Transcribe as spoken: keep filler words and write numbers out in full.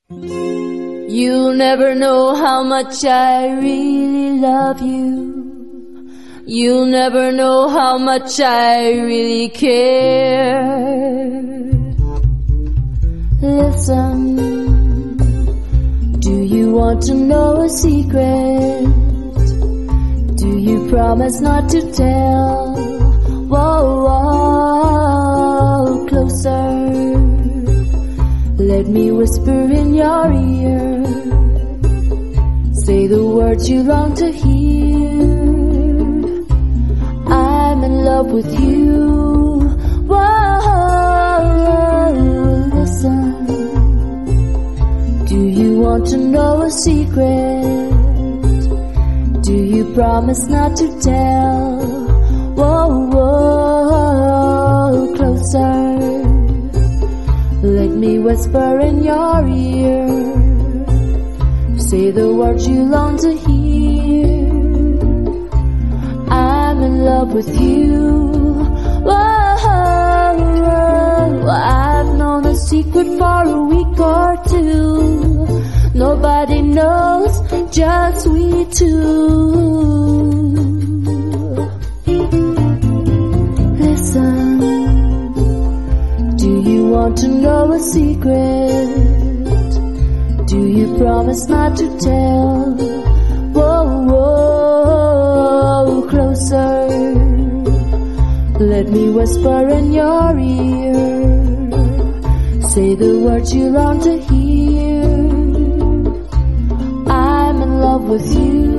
You'll never know how much I really love you. You'll never know how much I really care. Listen, do you want to know a secret? Do you promise not to tell? Whoa, whoa, closer. Let me whisper in your ear. Say the words you long to hear. I'm in love with you. Whoa, listen. Do you want to know a secret? Do you promise not to tell? Whoa, whoa, closer. Let me whisper in your ear. Say the words you long to hear. I'm in love with you. Whoa, I've known a secret for a week or two. Nobody knows, just we two. Listen, do you want to know a secret? Do you promise not to tell? Whoa, whoa, closer. Let me whisper in your ear. Say the words you long to hear. I'm in love with you.